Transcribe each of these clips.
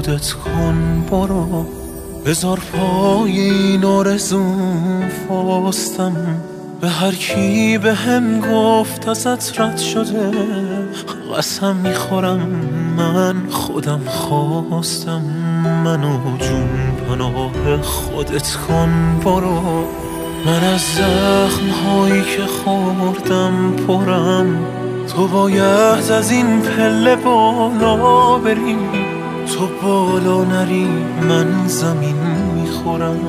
خودت کن برو، بذار پای این آرزوم فاستم. به هر کی به هم گفت ازت رد شده، قسم میخورم من خودم خواستم. منو جون پناه خودت کن برو، من از زخم هایی که خوردم پرم. تو باید از این پله بالا بری، تو بالا نری من زمین میخورم.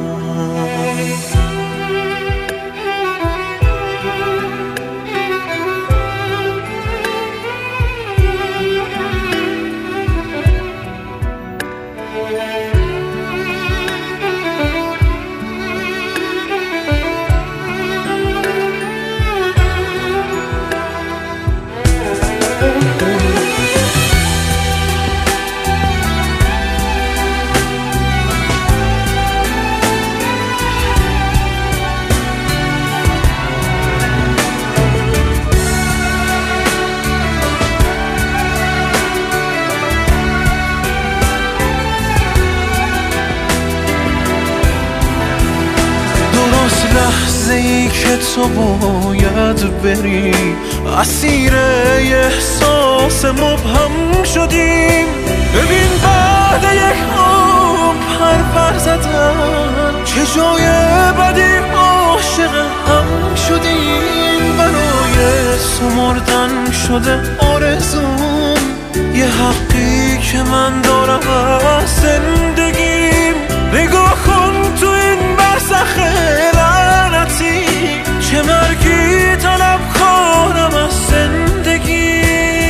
لحظه ای که تو باید بری، اسیر احساس مبهم شدیم. ببین بعد یک عمر پر زدن، چه جای بدی عاشق هم شدیم. برای سمردن شده آرزوم، یه حقی که من دارم از زندگیم. نگاه کن تو این برزخ لعنتی، چه مرگی طلب کنم از زندگی.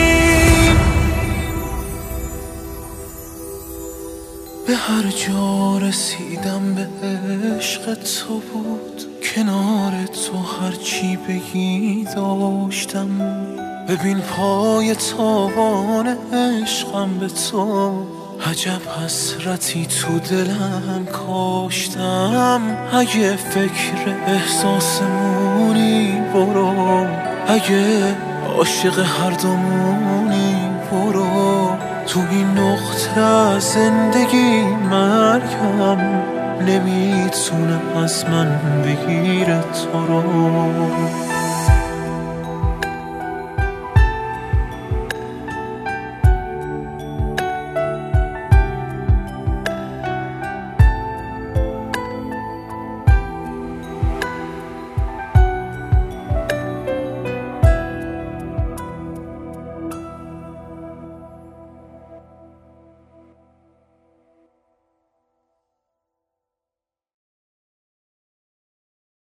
به هر جا رسیدم به عشق تو بود، کنار تو هرچی بگی داشتم. ببین پای تاوان عشقم به تو، عجب حسرتی تو دلم کاشتم. اگه فکر احساسمونی برو، اگه عاشق هر دومونی برو. تو این نقطه از زندگی مرگم نمیتونه از من بگیره تو رو.